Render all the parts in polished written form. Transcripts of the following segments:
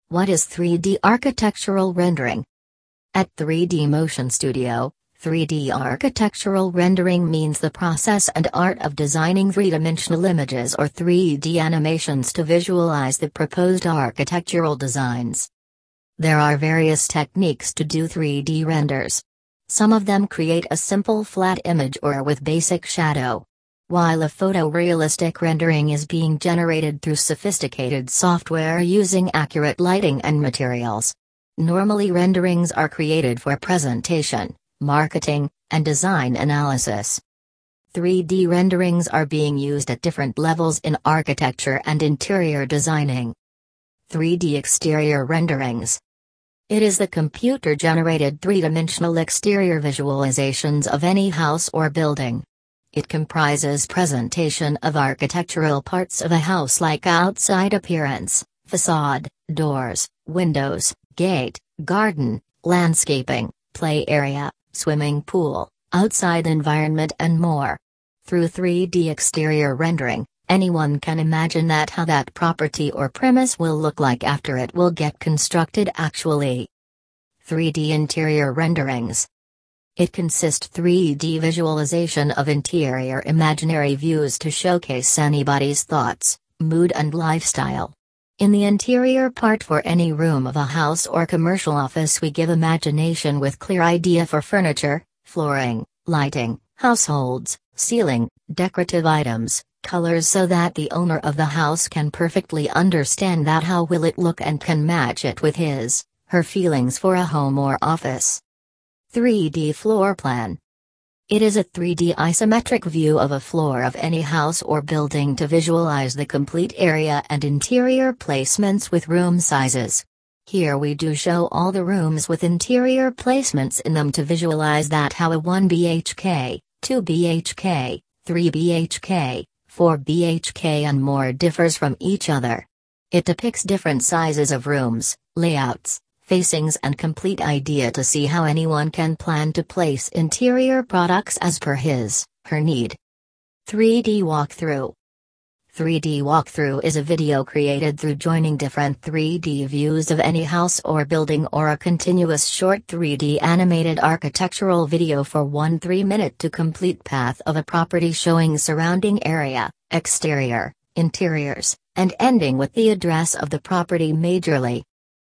What is 3D architectural rendering? At 3D Motion Studio, 3D architectural rendering means the process and art of designing three-dimensional images or 3D animations to visualize the proposed architectural designs. There are various techniques to do 3D renders. Some of them create a simple flat image or with basic shadow, while a photorealistic rendering is being generated through sophisticated software using accurate lighting and materials. Normally renderings are created for presentation, marketing, and design analysis. 3D renderings are being used at different levels in architecture and interior designing. 3D exterior renderings. It is the computer-generated three-dimensional exterior visualizations of any house or building. It comprises presentation of architectural parts of a house like outside appearance, facade, doors, windows, gate, garden, landscaping, play area, swimming pool, outside environment and more. Through 3D exterior rendering, anyone can imagine how that property or premise will look like after it will get constructed actually. 3D interior renderings. It consists 3D visualization of interior imaginary views to showcase anybody's thoughts, mood and lifestyle. In the interior part for any room of a house or commercial office we give imagination with clear idea for furniture, flooring, lighting, households, ceiling, decorative items, colors so that the owner of the house can perfectly understand how will it look and can match it with his, her feelings for a home or office. 3D floor plan. It is a 3D isometric view of a floor of any house or building to visualize the complete area and interior placements with room sizes. Here we do show all the rooms with interior placements in them to visualize how a 1 BHK, 2 BHK, 3 BHK, 4 BHK and more differs from each other. It depicts different sizes of rooms, layouts, facings and complete idea to see how anyone can plan to place interior products as per his, her need. 3D walkthrough. 3D walkthrough is a video created through joining different 3D views of any house or building or a continuous short 3D animated architectural video for 1 3-minute to complete path of a property showing surrounding area, exterior, interiors, and ending with the address of the property majorly.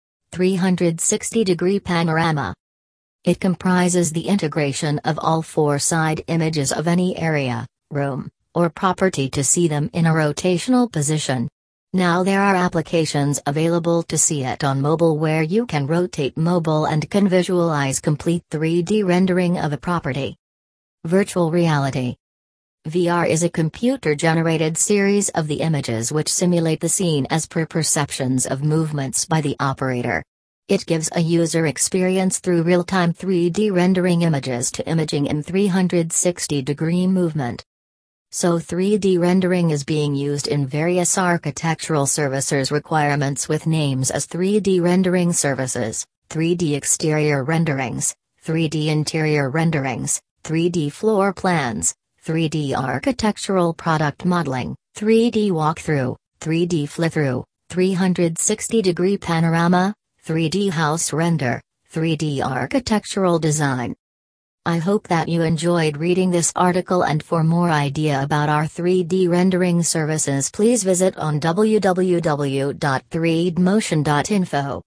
360-degree panorama. It comprises the integration of all 4 side images of any area, room, or property to see them in a rotational position. Now there are applications available to see it on mobile where you can rotate mobile and can visualize complete 3D rendering of a property. Virtual reality. VR is a computer-generated series of the images which simulate the scene as per perceptions of movements by the operator. It gives a user experience through real-time 3D rendering images to imaging in 360-degree movement. So 3D rendering is being used in various architectural services requirements with names as 3D rendering services, 3D exterior renderings, 3D interior renderings, 3D floor plans, 3D architectural product modeling, 3D walkthrough, 3D fly-through, 360-degree panorama, 3D house render, 3D architectural design. I hope that you enjoyed reading this article, and for more idea about our 3D rendering services please visit on www.3dmotion.info.